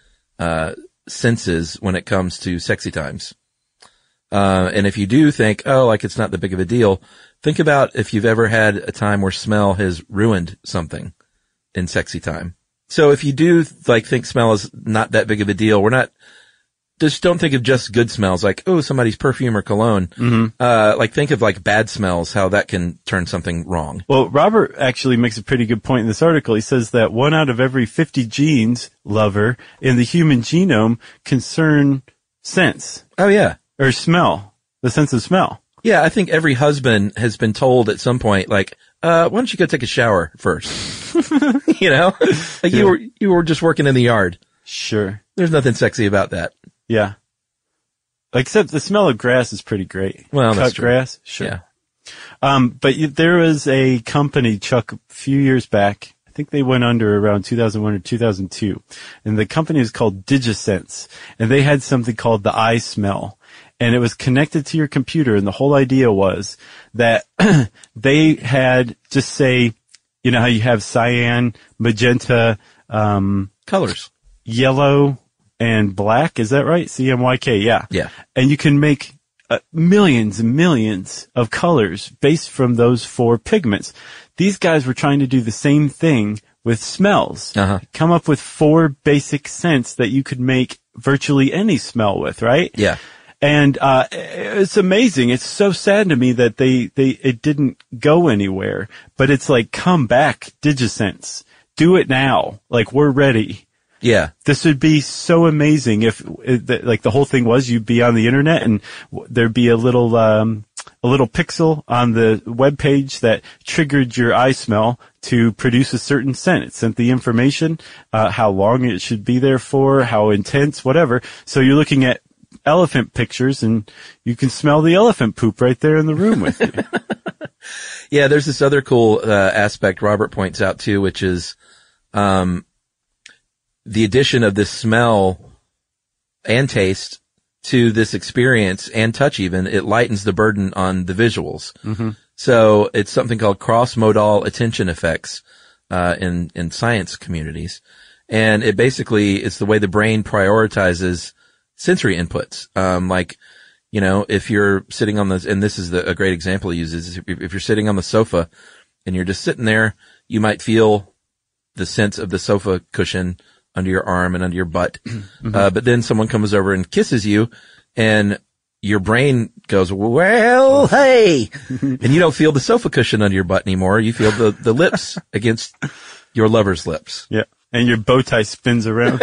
senses when it comes to sexy times. And if you do think, oh, like it's not that big of a deal, think about if you've ever had a time where smell has ruined something in sexy time. So if you do think smell is not that big of a deal, just don't think of just good smells like, oh, somebody's perfume or cologne. Mm-hmm. Think of bad smells, how that can turn something wrong. Well, Robert actually makes a pretty good point in this article. He says that 1 out of every 50 genes, lover, in the human genome concern sense. Oh, yeah. Or smell. The sense of smell. Yeah, I think every husband has been told at some point, why don't you go take a shower first? You know? You were just working in the yard. Sure. There's nothing sexy about that. Yeah. Except the smell of grass is pretty great. Well, that's Cut true. grass? Sure. Yeah. But there was a company, Chuck, a few years back. I think they went under around 2001 or 2002. And the company is called DigiSense. And they had something called the eye smell. And it was connected to your computer. And the whole idea was that they had, just say, you know how you have cyan, magenta, colors, yellow, and black, is that right? CMYK, yeah. Yeah. And you can make millions and millions of colors based from those 4 pigments. These guys were trying to do the same thing with smells. Uh-huh. Come up with 4 basic scents that you could make virtually any smell with, right? Yeah. And it's amazing. It's so sad to me that it didn't go anywhere. But it's like, come back, DigiSense. Do it now. We're ready. Yeah. This would be so amazing if, the whole thing was you'd be on the internet and there'd be a little pixel on the web page that triggered your eye smell to produce a certain scent. It sent the information, how long it should be there for, how intense, whatever. So you're looking at elephant pictures and you can smell the elephant poop right there in the room with you. Yeah. There's this other cool, aspect Robert points out too, which is, the addition of this smell and taste to this experience and touch even, it lightens the burden on the visuals. Mm-hmm. So it's something called cross-modal attention effects, in science communities. And it basically is the way the brain prioritizes sensory inputs. If you're sitting on and this is a great example he uses, if you're sitting on the sofa and you're just sitting there, you might feel the sense of the sofa cushion under your arm and under your butt. Mm-hmm. But then someone comes over and kisses you and your brain goes, well, hey, and you don't feel the sofa cushion under your butt anymore. You feel the lips against your lover's lips. Yeah. And your bow tie spins around.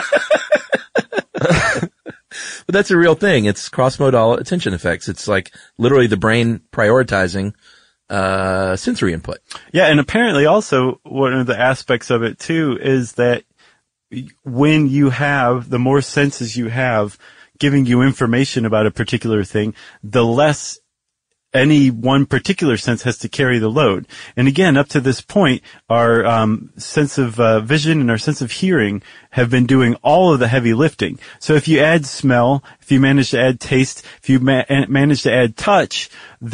But that's a real thing. It's cross-modal attention effects. It's literally the brain prioritizing sensory input. Yeah, and apparently also one of the aspects of it too is that when you have, the more senses you have giving you information about a particular thing, the less any one particular sense has to carry the load. And again, up to this point, our sense of vision and our sense of hearing have been doing all of the heavy lifting. So if you add smell, if you manage to add taste, if you manage to add touch,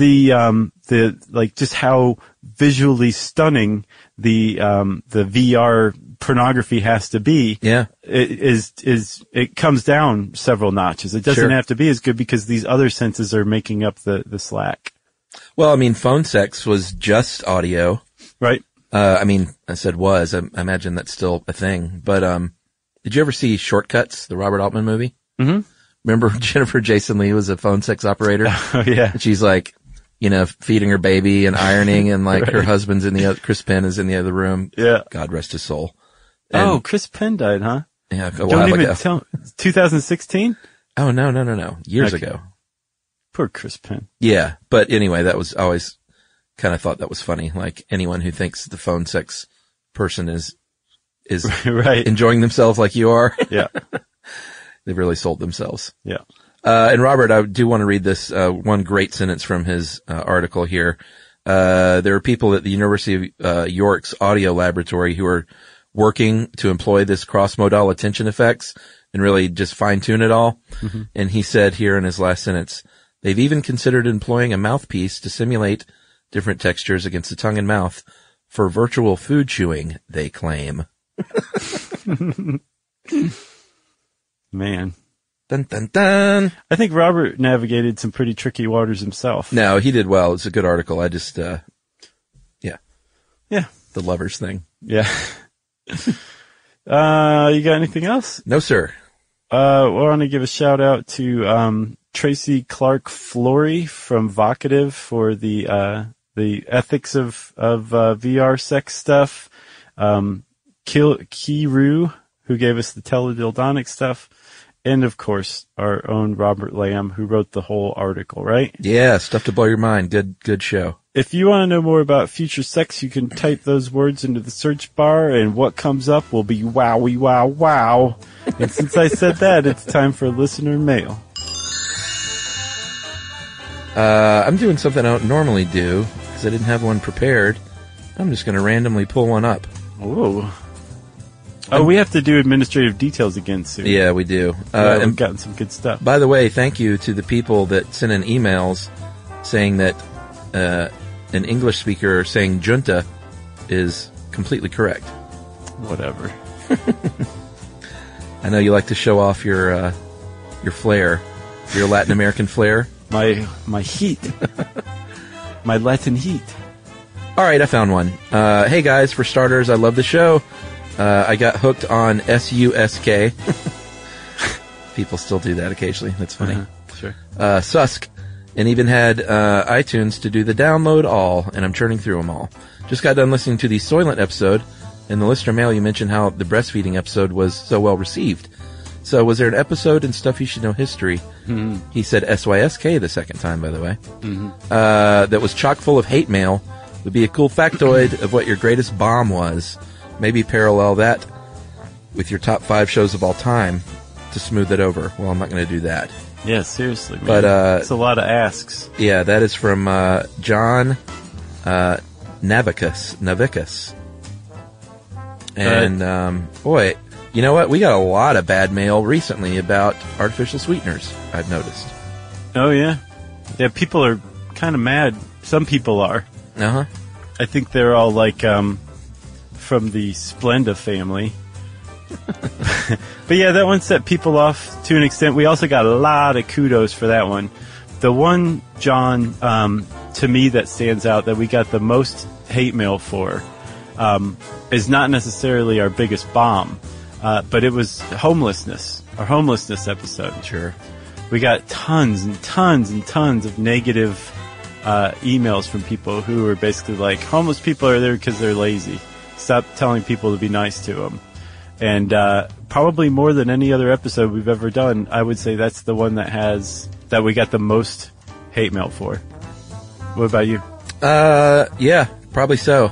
just how visually stunning the VR pornography has to be. Yeah. It comes down several notches. It doesn't have to be as good because these other senses are making up the slack. Well, I mean, phone sex was just audio. Right. I said was. I imagine that's still a thing. But did you ever see Shortcuts, the Robert Altman movie? Mm-hmm. Remember Jennifer Jason Leigh was a phone sex operator? Oh, yeah. And she's feeding her baby and ironing and right. Her husband's in the other, Chris Penn is in the other room. Yeah. God rest his soul. And, Chris Penn died, huh? Yeah. Don't even tell. 2016? Oh, no. Years ago. Poor Chris Penn. Yeah. But anyway, that was always kind of thought that was funny. Like anyone who thinks the phone sex person is Right. enjoying themselves like you are. Yeah. They've really sold themselves. Yeah. And Robert, I do want to read this, one great sentence from his, article here. There are people at the University of, York's audio laboratory who are working to employ this cross-modal attention effects and really just fine-tune it all. Mm-hmm. And he said here in his last sentence, they've even considered employing a mouthpiece to simulate different textures against the tongue and mouth for virtual food chewing, they claim. Man. Dun, dun, dun. I think Robert navigated some pretty tricky waters himself. No, he did well. It's a good article. I just, yeah. Yeah. The lovers thing. Yeah. You got anything else? No, sir. We want to give a shout out to, Tracy Clark Flory from Vocative for the ethics of VR sex stuff. Kiru, who gave us the teledildonic stuff. And of course, our own Robert Lamb, who wrote the whole article, right? Yeah, stuff to blow your mind. Good show. If you want to know more about future sex, you can type those words into the search bar, and what comes up will be wowie wow wow. And since I said that, it's time for listener mail. I'm doing something I don't normally do because I didn't have one prepared. I'm just going to randomly pull one up. Whoa. Oh, we have to do administrative details again soon. Yeah, we do. We've gotten some good stuff. By the way, thank you to the people that sent in emails saying that an English speaker saying junta is completely correct. Whatever. I know you like to show off your flair, your Latin American flair. My heat. My Latin heat. All right, I found one. Hey guys, for starters, I love the show. I got hooked on SUSK. People still do that occasionally. That's funny. Sure. Susk. And even had iTunes to do the download all, and I'm churning through them all. Just got done listening to the Soylent episode. In the listener mail, you mentioned how the breastfeeding episode was so well received. So was there an episode in Stuff You Should Know History? Mm-hmm. He said SYSK the second time, by the way. Mm-hmm. That was chock full of hate mail. Would be a cool factoid of what your greatest bomb was. Maybe parallel that with your top 5 shows of all time to smooth it over. Well, I'm not going to do that. Yeah, seriously, man. But it's a lot of asks. Yeah, that is from John Navicus. And boy, you know what? We got a lot of bad mail recently about artificial sweeteners, I've noticed. Oh, yeah? Yeah, people are kind of mad. Some people are. Uh-huh. I think they're all like from the Splenda family. But yeah, that one set people off to an extent. We also got a lot of kudos for that one. The one, John, to me that stands out that we got the most hate mail for is not necessarily our biggest bomb, but it was homelessness, our homelessness episode. Sure. We got tons and tons and tons of negative emails from people who were basically like, homeless people are there because they're lazy. Stop telling people to be nice to them. And probably more than any other episode we've ever done, I would say that's the one that we got the most hate mail for. What about you? Yeah, probably so.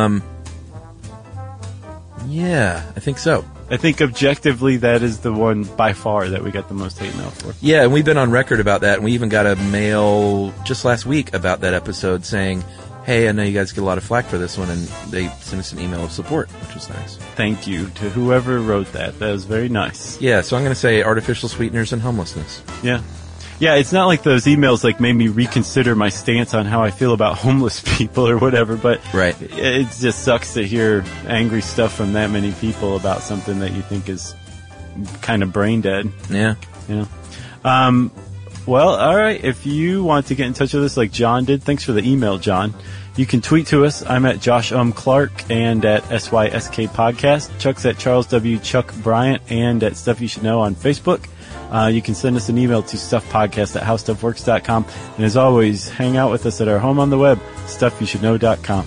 Yeah, I think so. I think objectively that is the one by far that we got the most hate mail for. Yeah, and we've been on record about that, and we even got a mail just last week about that episode saying, hey, I know you guys get a lot of flack for this one, and they sent us an email of support, which was nice. Thank you to whoever wrote that. That was very nice. Yeah, so I'm going to say artificial sweeteners and homelessness. Yeah. Yeah, it's not like those emails like made me reconsider my stance on how I feel about homeless people or whatever, but right. It just sucks to hear angry stuff from that many people about something that you think is kind of brain dead. Yeah. Yeah. Well, all right. If you want to get in touch with us like John did, thanks for the email, John. You can tweet to us. I'm at Josh Clark and at SYSK Podcast. Chuck's at Charles W. Chuck Bryant and at Stuff You Should Know on Facebook. You can send us an email to stuffpodcast@howstuffworks.com. And as always, hang out with us at our home on the web, stuffyoushouldknow.com.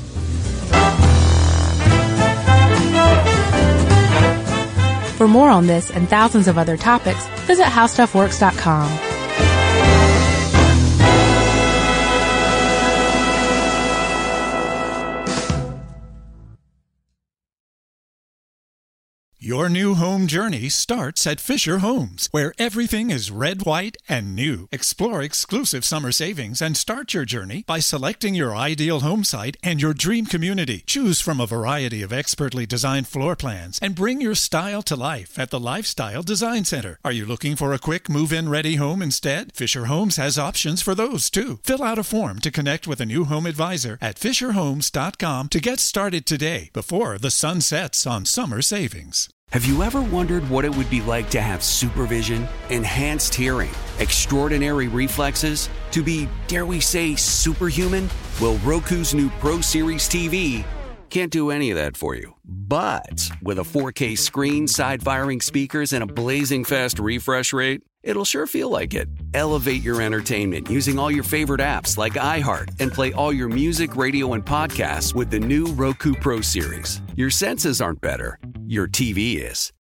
For more on this and thousands of other topics, visit howstuffworks.com. Your new home journey starts at Fisher Homes, where everything is red, white, and new. Explore exclusive summer savings and start your journey by selecting your ideal home site and your dream community. Choose from a variety of expertly designed floor plans and bring your style to life at the Lifestyle Design Center. Are you looking for a quick move-in ready home instead? Fisher Homes has options for those too. Fill out a form to connect with a new home advisor at FisherHomes.com to get started today before the sun sets on summer savings. Have you ever wondered what it would be like to have supervision, enhanced hearing, extraordinary reflexes, to be, dare we say, superhuman? Well, Roku's new Pro Series TV can't do any of that for you. But with a 4K screen, side-firing speakers, and a blazing fast refresh rate, it'll sure feel like it. Elevate your entertainment using all your favorite apps like iHeart and play all your music, radio, and podcasts with the new Roku Pro Series. Your senses aren't better. Your TV is.